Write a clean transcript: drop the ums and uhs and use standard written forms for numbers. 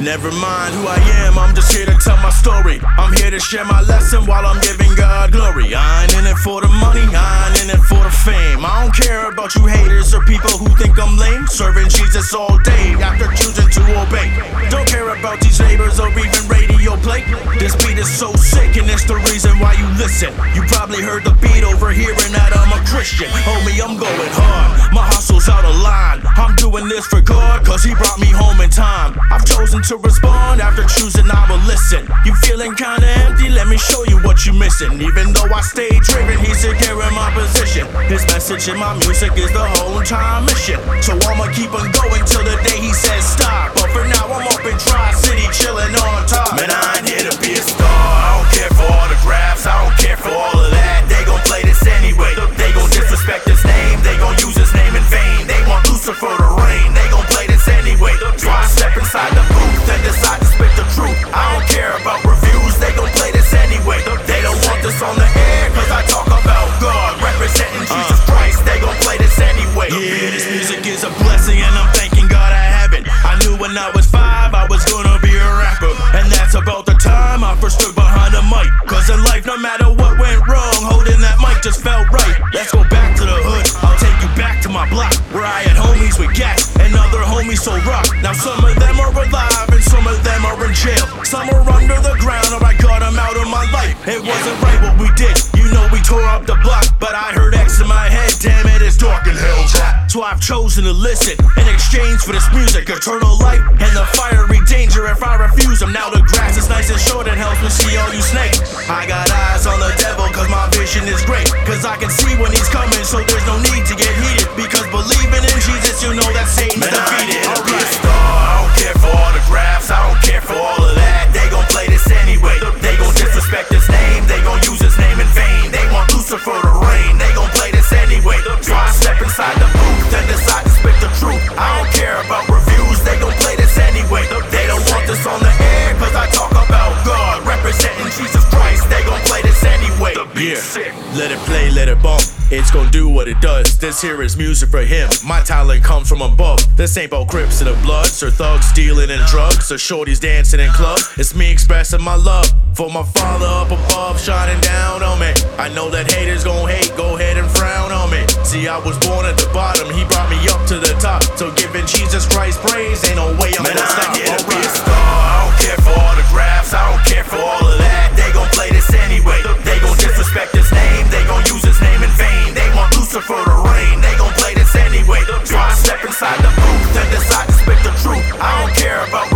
Never mind who I am, I'm just here to tell my story. I'm here to share my lesson while I'm giving God glory. I ain't in it for the money, I ain't in it for the fame. I don't care about you haters or people who think I'm lame. Serving Jesus all day after choosing to obey. Don't care about these neighbors or even radio play. This beat is so sick and it's the reason why you listen. You probably heard the beat over hearing that I'm a Christian. Homie, I'm going hard, my hustle's out of line. I'm doing this for God, cause he brought me home in time. I've chosen to respond after choosing I will listen. You feeling kinda empty? Let me show you what you missing. Even though I stay driven, he's securing my position. His message in my music is the whole time mission. So I'ma keep on going till the day he says stop. But for now I'm up in Tri-City chilling on top. Man, I ain't here to be a star, I don't care for autographs, I don't care for all of that. They gon' play this anyway. They gon' disrespect his name, they gon' use his name in vain. They want Lucifer to reign, they gon' play this anyway. So I step inside the booth and decide to spit the truth. I don't care about reviews, they gon' play this anyway. They don't want this on the air, cause I talk about God representing Jesus Christ. They gon' play this anyway. Yeah, this music is a blessing and I'm thanking God I have it. I knew when I was 5 I was gonna be a rapper, and that's about the time I first stood behind a mic. Cause in life, no matter what went wrong, holding that mic just felt right. Let's go back to the hood, I'll take you back to my block, where I had homies with gas and other homies so rock. Now some of them are alive and some of them are in jail. Some are under the ground or I got them out of my life. It wasn't right what we did, you know we tore up the block. But I heard X in my head, damn it, it's dark in hell. So I've chosen to listen in exchange for this music. Eternal life and the fiery danger if I refuse them. Now the grass is nice and short and helps me see all you snakes. I got eyes on the devil cause my vision is great. Cause I can see when he's coming, so there's no need to get heated. Because believing in Jesus, you know that Satan's defeated. I ain't a star, I don't care for autographs, I don't care for all of that. They gon' play this anyway. They gon' disrespect his name, they gon' use his name in vain. They want Lucifer to reign, they gon' play this anyway. So I step inside the booth and decide to spit the truth. I don't care about reviews, they gon' play this anyway. They don't want this on the air, cause I talk about God representing Jesus Christ. They gon' play this anyway. Yeah, let it play, let it bump. It's gon' do what it does. This here is music for him. My talent comes from above. This ain't about Crips and the Bloods or thugs dealing in drugs or shorties dancing in clubs. It's me expressing my love for my Father up above, shining down on me. I know that haters gon' hate, go ahead and frown on me. See, I was born at the bottom, he brought me up to the top. So giving Jesus Christ praise, ain't no way I'm gonna stop. I ain't be a star, I don't care for autographs, I don't care for all of that. They gon' play this anyway. They gon' disrespect his name, they gon' use his name in vain. They want Lucifer to reign, they gon' play this anyway. So I step inside the booth and decide to spit the truth. I don't care about